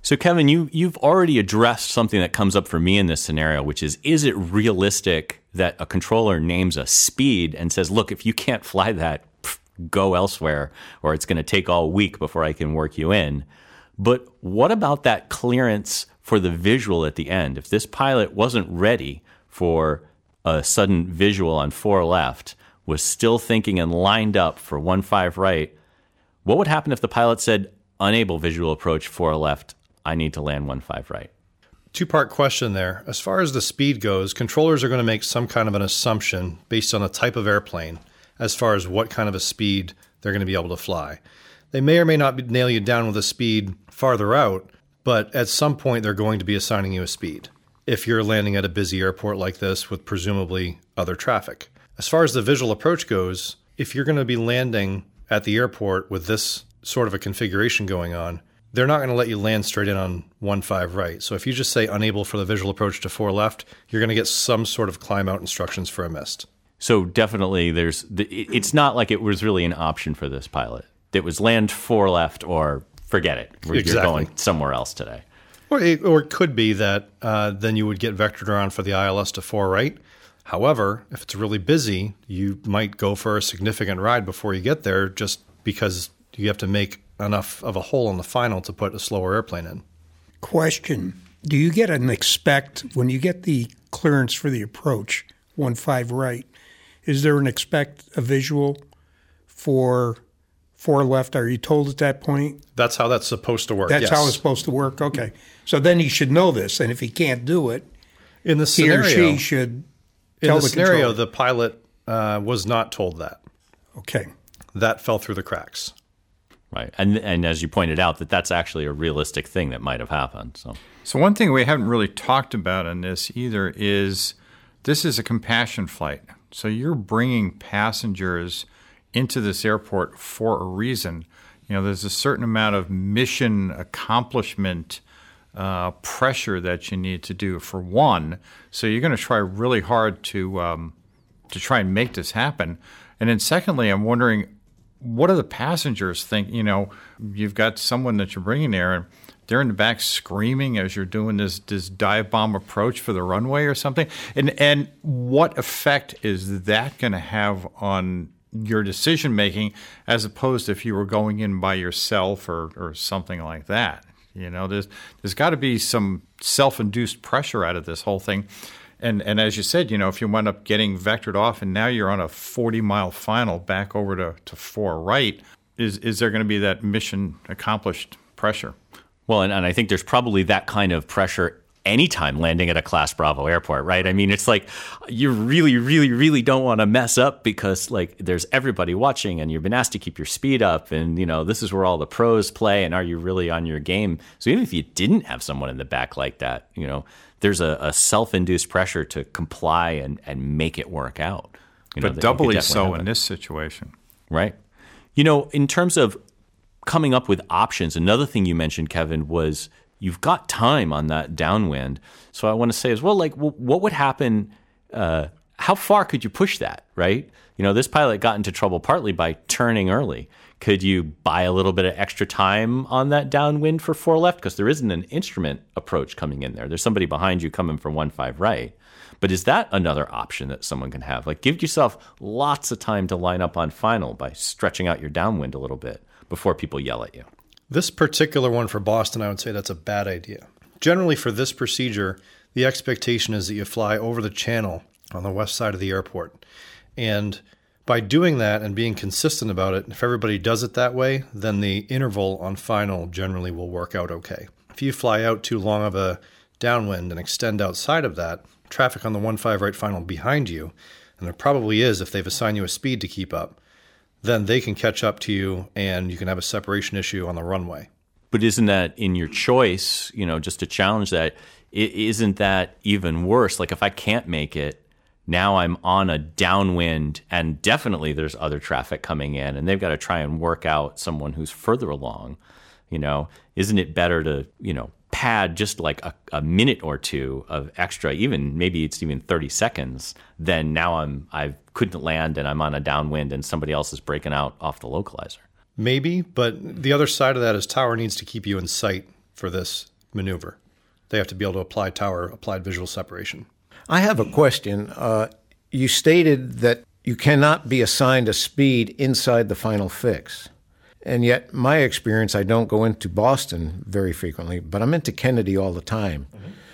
So, Kevin, you've already addressed something that comes up for me in this scenario, which is it realistic that a controller names a speed and says, look, if you can't fly that, go elsewhere, or it's going to take all week before I can work you in. But what about that clearance for the visual at the end? If this pilot wasn't ready for a sudden visual on 4 left, was still thinking and lined up for 15 right, what would happen if the pilot said, unable visual approach 4 left, I need to land 15 right? Two-part question there. As far as the speed goes, controllers are going to make some kind of an assumption based on the type of airplane as far as what kind of a speed they're going to be able to fly. They may or may not nail you down with a speed farther out, but at some point they're going to be assigning you a speed if you're landing at a busy airport like this with presumably other traffic. As far as the visual approach goes, if you're going to be landing at the airport with this sort of a configuration going on, they're not going to let you land straight in on 15 right. So if you just say unable for the visual approach to 4 left, you're going to get some sort of climb out instructions for a missed. So definitely it's not like it was really an option for this pilot. It was land 4 left or forget it. You're going somewhere else today. Or it could be that then you would get vectored around for the ILS to 4 right. However, if it's really busy, you might go for a significant ride before you get there just because you have to make enough of a hole in the final to put a slower airplane in. Question. Do you get when you get the clearance for the approach, 15 right, is there an expect a visual for 4 left? Are you told at that point? That's how that's supposed to work. That's yes. how it's supposed to work? Okay. So then he should know this, and if he can't do it, in the scenario, he or she should tell the scenario, controller. the pilot was not told that. Okay. That fell through the cracks. Right. And as you pointed out, that's actually a realistic thing that might have happened. So one thing we haven't really talked about in this either is this is a compassion flight. So you're bringing passengers into this airport for a reason. There's a certain amount of mission accomplishment pressure that you need to do for one. So you're going to try really hard to try and make this happen. And then secondly, I'm wondering, what do the passengers think? You've got someone that you're bringing there, and they're in the back screaming as you're doing this dive bomb approach for the runway or something. And what effect is that going to have on your decision making, as opposed to if you were going in by yourself or something like that? There's got to be some self-induced pressure out of this whole thing. And as you said, if you wind up getting vectored off and now you're on a 40-mile final back over to 4 right, is there going to be that mission accomplished pressure? Well, and I think there's probably that kind of pressure anytime landing at a Class Bravo airport, right? I mean, it's like you really, really, really don't want to mess up because there's everybody watching and you've been asked to keep your speed up and, this is where all the pros play and are you really on your game? So even if you didn't have someone in the back like that, there's a self-induced pressure to comply and make it work out. But doubly so in this situation. Right. In terms of coming up with options, another thing you mentioned, Kevin, was you've got time on that downwind. So I want to say as well, what would happen? How far could you push that, right? This pilot got into trouble partly by turning early. Could you buy a little bit of extra time on that downwind for 4 left? Because there isn't an instrument approach coming in there. There's somebody behind you coming from 15 right. But is that another option that someone can have? Give yourself lots of time to line up on final by stretching out your downwind a little bit before people yell at you. This particular one for Boston, I would say that's a bad idea. Generally, for this procedure, the expectation is that you fly over the channel on the west side of the airport. And by doing that and being consistent about it, if everybody does it that way, then the interval on final generally will work out okay. If you fly out too long of a downwind and extend outside of that, traffic on the 15 right final behind you, and there probably is if they've assigned you a speed to keep up, then they can catch up to you and you can have a separation issue on the runway. But isn't that in your choice, just to challenge that, isn't that even worse? If I can't make it, now I'm on a downwind and definitely there's other traffic coming in and they've got to try and work out someone who's further along. Isn't it better to, pad just a minute or two of extra, even maybe it's even 30 seconds, then now I couldn't land and I'm on a downwind and somebody else is breaking out off the localizer. Maybe, but the other side of that is tower needs to keep you in sight for this maneuver. They have to be able to apply applied visual separation. I have a question. You stated that you cannot be assigned a speed inside the final fix. And yet, my experience, I don't go into Boston very frequently, but I'm into Kennedy all the time.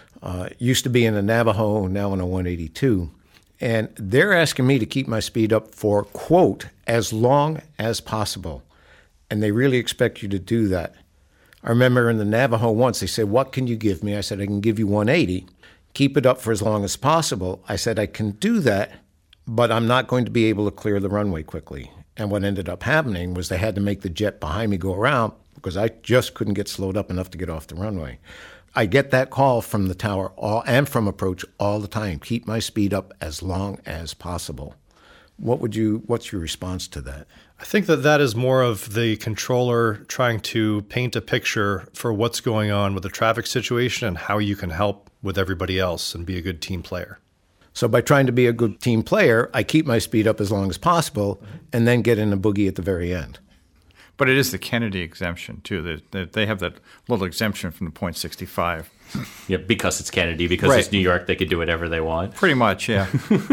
Used to be in a Navajo, now in a 182. And they're asking me to keep my speed up for, quote, as long as possible. And they really expect you to do that. I remember in the Navajo once, they said, what can you give me? I said, I can give you 180. Keep it up for as long as possible. I said, I can do that, but I'm not going to be able to clear the runway quickly. And what ended up happening was they had to make the jet behind me go around because I just couldn't get slowed up enough to get off the runway. I get that call from the tower and from approach all the time. Keep my speed up as long as possible. What's your response to that? I think that is more of the controller trying to paint a picture for what's going on with the traffic situation and how you can help with everybody else and be a good team player. So by trying to be a good team player, I keep my speed up as long as possible and then get in a boogie at the very end. But it is the Kennedy exemption, too. They have that little exemption from the .65. Yeah, because it's Kennedy, because Right. It's New York, they could do whatever they want. Pretty much, yeah.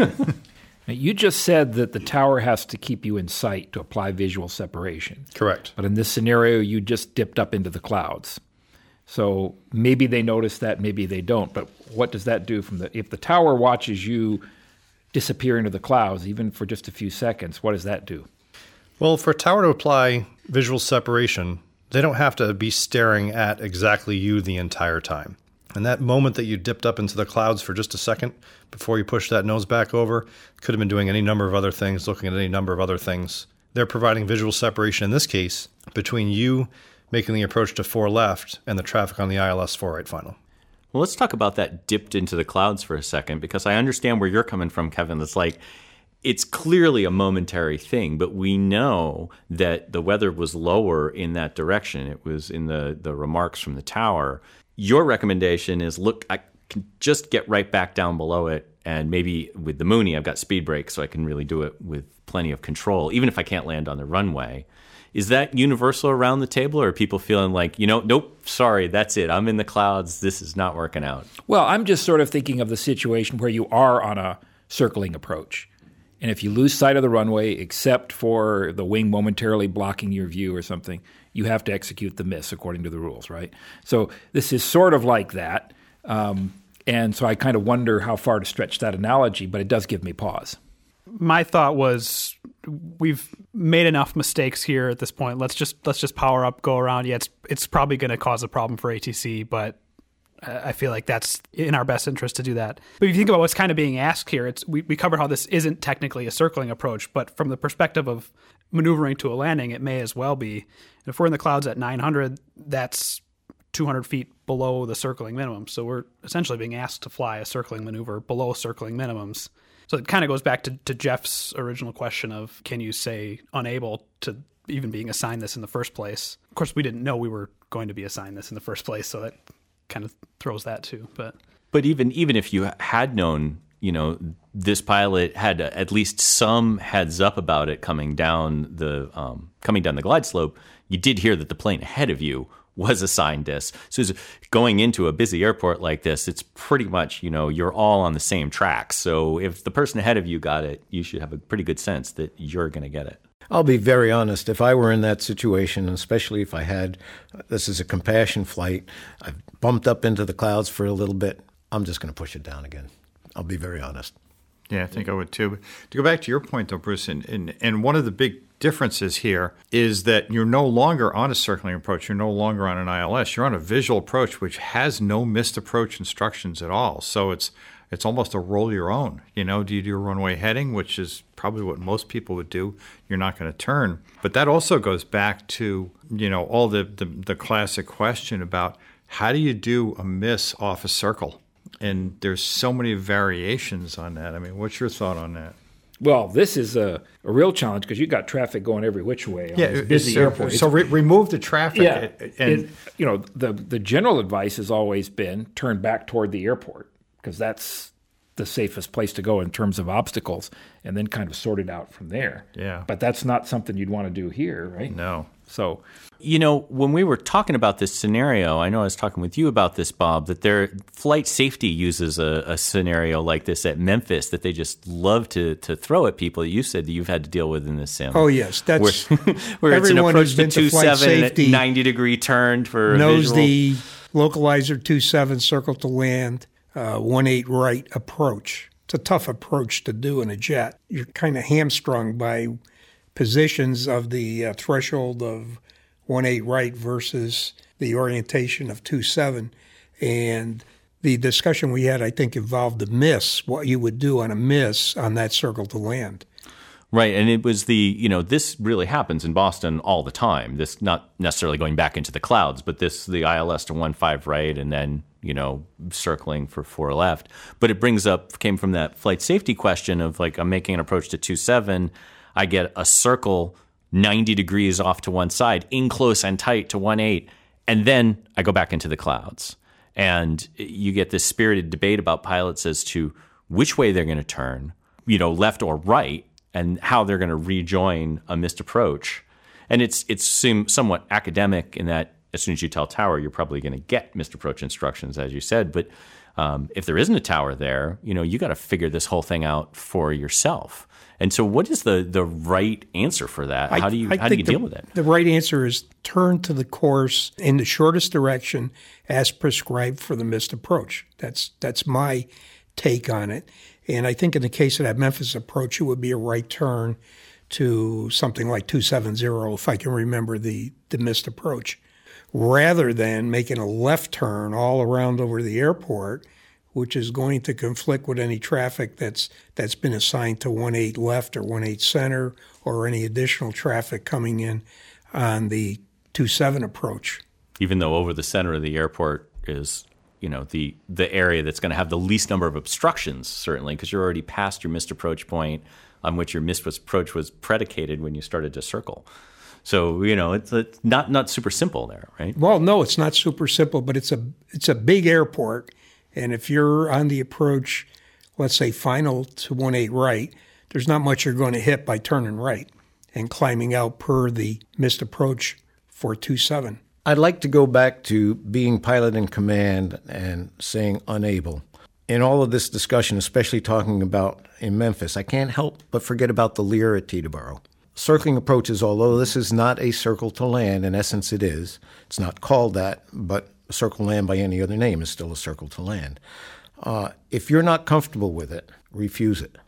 Now, you just said that the tower has to keep you in sight to apply visual separation. Correct. But in this scenario, you just dipped up into the clouds. So maybe they notice that, maybe they don't. But what does that do if the tower watches you disappear into the clouds, even for just a few seconds, what does that do? Well, for a tower to apply visual separation, they don't have to be staring at exactly you the entire time. And that moment that you dipped up into the clouds for just a second before you pushed that nose back over, could have been doing any number of other things, looking at any number of other things. They're providing visual separation, in this case, between you making the approach to 4 left and the traffic on the ILS 4 right final. Well, let's talk about that dipped into the clouds for a second, because I understand where you're coming from, Kevin. It's like, it's clearly a momentary thing, but we know that the weather was lower in that direction. It was in the remarks from the tower. Your recommendation is, look, I can just get right back down below it, and maybe with the Mooney, I've got speed brakes, so I can really do it with plenty of control, even if I can't land on the runway. Is that universal around the table, or are people feeling like, nope, sorry, that's it. I'm in the clouds. This is not working out? Well, I'm just sort of thinking of the situation where you are on a circling approach. And if you lose sight of the runway, except for the wing momentarily blocking your view or something, you have to execute the miss according to the rules, right? So this is sort of like that. And so I kind of wonder how far to stretch that analogy, but it does give me pause. My thought was, we've made enough mistakes here at this point. Let's just power up, go around. Yeah, it's probably going to cause a problem for ATC, but I feel like that's in our best interest to do that. But if you think about what's kind of being asked here, we covered how this isn't technically a circling approach, but from the perspective of maneuvering to a landing, it may as well be. And if we're in the clouds at 900, that's 200 feet below the circling minimum. So we're essentially being asked to fly a circling maneuver below circling minimums. So it kind of goes back to Jeff's original question of, can you say unable to even being assigned this in the first place? Of course, we didn't know we were going to be assigned this in the first place, so that kind of throws that too. But even if you had known, this pilot had at least some heads up about it coming down the glide slope, you did hear that the plane ahead of you was assigned this. So going into a busy airport like this, it's pretty much, you're all on the same track. So if the person ahead of you got it, you should have a pretty good sense that you're going to get it. I'll be very honest. If I were in that situation, especially if I had, this is a compassion flight, I've bumped up into the clouds for a little bit, I'm just going to push it down again. I'll be very honest. Yeah, I think I would too. But to go back to your point, though, Bruce, and one of the big differences here is that you're no longer on a circling approach. You're no longer on an ILS. You're on a visual approach, which has no missed approach instructions at all. So it's almost a roll your own. Do you do a runway heading, which is probably what most people would do? You're not going to turn. But that also goes back to, all the classic question about how do you do a miss off a circle? And there's so many variations on that. I mean, what's your thought on that? Well, this is a real challenge because you've got traffic going every which way on this busy airport. So remove the traffic. Yeah, And the general advice has always been turn back toward the airport because that's the safest place to go in terms of obstacles, and then kind of sort it out from there. Yeah. But that's not something you'd want to do here, right? No. So, when we were talking about this scenario, I know I was talking with you about this, Bob, that their flight safety uses a scenario like this at Memphis that they just love to throw at people that you said that you've had to deal with in this sim. Oh, yes. That's where it's an everyone approach who's to been to flight 2.7 safety 90-degree turn for a knows visual. the localizer 2.7 circle to land 1.8 right approach. It's a tough approach to do in a jet. You're kind of hamstrung by positions of the threshold of 1.8 right versus the orientation of 2.7. And the discussion we had, I think, involved the miss, what you would do on a miss on that circle to land. Right, and it was this really happens in Boston all the time. This not necessarily going back into the clouds, but the ILS to 1.5 right and then, circling for 4 left. But it came from that flight safety question of like, I'm making an approach to 2.7, I get a circle 90 degrees off to one side, in close and tight to 1.8, and then I go back into the clouds. And you get this spirited debate about pilots as to which way they're going to turn, left or right, and how they're going to rejoin a missed approach. And it's somewhat academic in that as soon as you tell tower, you're probably going to get missed approach instructions, as you said. But if there isn't a tower there, you got to figure this whole thing out for yourself. And so what is the right answer for that? How do you deal with it? The right answer is turn to the course in the shortest direction as prescribed for the missed approach. That's my take on it. And I think in the case of that Memphis approach, it would be a right turn to something like 270, if I can remember the missed approach, rather than making a left turn all around over the airport, which is going to conflict with any traffic that's been assigned to 1.8 left or 1.8 center or any additional traffic coming in on the 2.7 approach. Even though over the center of the airport is, the area that's going to have the least number of obstructions, certainly, because you're already past your missed approach point on which your missed approach was predicated when you started to circle. So, it's not super simple there, right? Well, no, it's not super simple, but it's a big airport. And if you're on the approach, let's say final to 1.8 right, there's not much you're going to hit by turning right and climbing out per the missed approach for 2.7. I'd like to go back to being pilot in command and saying unable. In all of this discussion, especially talking about in Memphis, I can't help but forget about the Lear at Teterboro. Circling approaches, although this is not a circle to land, in essence it is. It's not called that, but a circle to land by any other name is still a circle to land. If you're not comfortable with it, refuse it.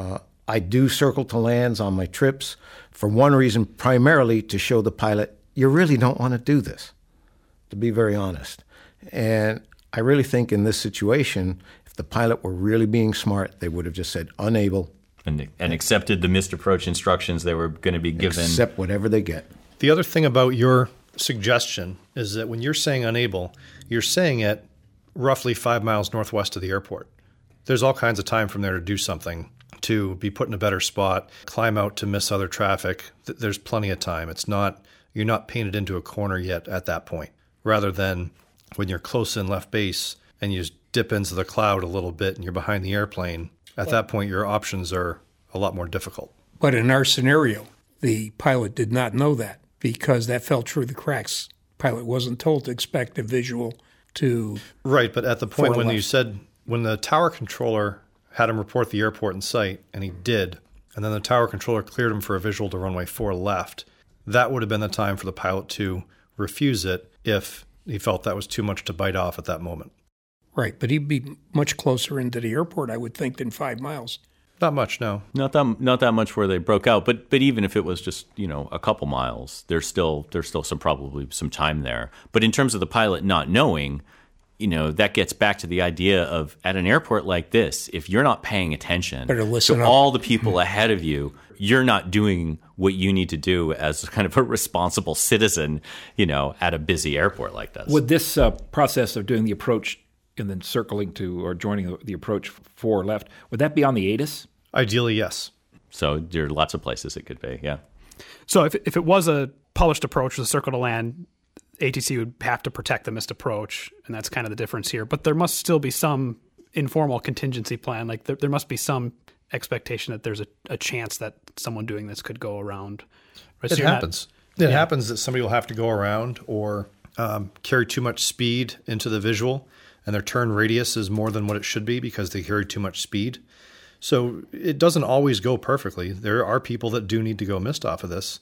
I do circle to lands on my trips for one reason, primarily to show the pilot, you really don't want to do this, to be very honest. And I really think in this situation, if the pilot were really being smart, they would have just said unable. And accepted the missed approach instructions they were going to be given. Accept whatever they get. The other thing about your suggestion is that when you're saying unable, you're saying it roughly 5 miles northwest of the airport. There's all kinds of time from there to do something, to be put in a better spot, climb out to miss other traffic. There's plenty of time. You're not painted into a corner yet at that point, rather than when you're close in left base and you just dip into the cloud a little bit and you're behind the airplane. At that point, your options are a lot more difficult. But in our scenario, the pilot did not know that because that fell through the cracks. Pilot wasn't told to expect a visual to... Right, but at the point when you said, when the tower controller had him report the airport in sight, and he did, and then the tower controller cleared him for a visual to runway 4 left, that would have been the time for the pilot to refuse it if he felt that was too much to bite off at that moment. Right, but he'd be much closer into the airport, I would think, than 5 miles. Not much, no. Not that much where they broke out, but even if it was just a couple miles, there's still probably some time there. But in terms of the pilot not knowing, that gets back to the idea of at an airport like this, if you're not paying attention to all the people ahead of you, you're not doing what you need to do as kind of a responsible citizen, at a busy airport like this. Would this process of doing the approach and then circling to or joining the approach 4 left, would that be on the ATIS? Ideally, yes. So there are lots of places it could be, yeah. So if it was a published approach with a circle to land, ATC would have to protect the missed approach, and that's kind of the difference here. But there must still be some informal contingency plan. Like there must be some expectation that there's a chance that someone doing this could go around. Right? It happens. It happens that somebody will have to go around or carry too much speed into the visual, and their turn radius is more than what it should be because they carry too much speed. So it doesn't always go perfectly. There are people that do need to go missed off of this.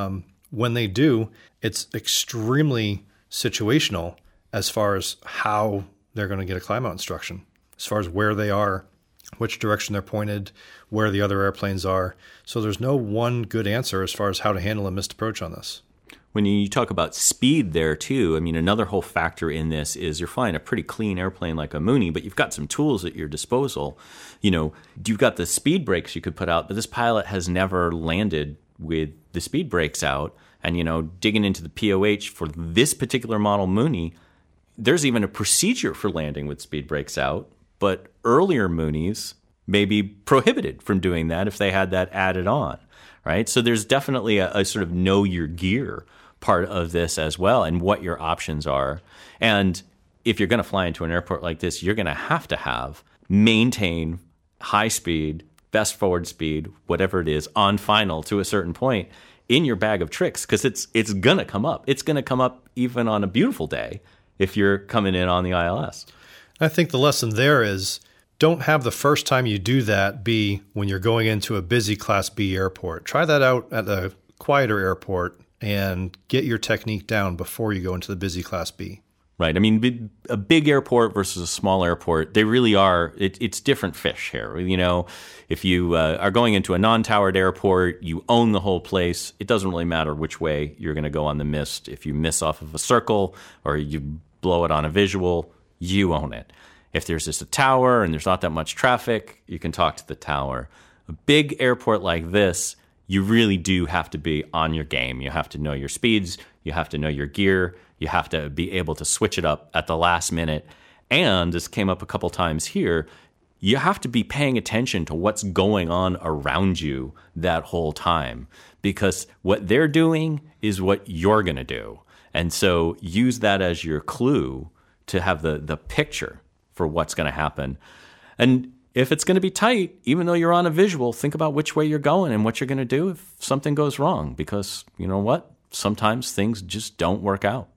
When they do, it's extremely situational as far as how they're going to get a climb out instruction, as far as where they are, which direction they're pointed, where the other airplanes are. So there's no one good answer as far as how to handle a missed approach on this. When you talk about speed there too, I mean, another whole factor in this is you're flying a pretty clean airplane like a Mooney, but you've got some tools at your disposal. You know, you've got the speed brakes you could put out, but this pilot has never landed with the speed brakes out. And, you know, digging into the POH for this particular model Mooney, there's even a procedure for landing with speed brakes out, but earlier Moonies may be prohibited from doing that if they had that added on, right? So there's definitely a sort of know your gear part of this as well and what your options are. And if you're going to fly into an airport like this, you're going to have maintain high speed, best forward speed, whatever it is, on final to a certain point in your bag of tricks, because it's going to come up. It's going to come up even on a beautiful day if you're coming in on the ILS. I think the lesson there is don't have the first time you do that be when you're going into a busy Class B airport. Try that out at a quieter airport and get your technique down before you go into the busy Class B. Right. I mean, a big airport versus a small airport, they really are, it's different fish here. You know, if you are going into a non-towered airport, you own the whole place. It doesn't really matter which way you're going to go on the mist. If you miss off of a circle or you blow it on a visual, you own it. If there's just a tower and there's not that much traffic, you can talk to the tower. A big airport like this, you really do have to be on your game. You have to know your speeds. You have to know your gear. You have to be able to switch it up at the last minute. And this came up a couple times here, you have to be paying attention to what's going on around you that whole time, because what they're doing is what you're going to do. And so use that as your clue to have the picture for what's going to happen. And if it's going to be tight, even though you're on a visual, think about which way you're going and what you're going to do if something goes wrong, because you know what? Sometimes things just don't work out.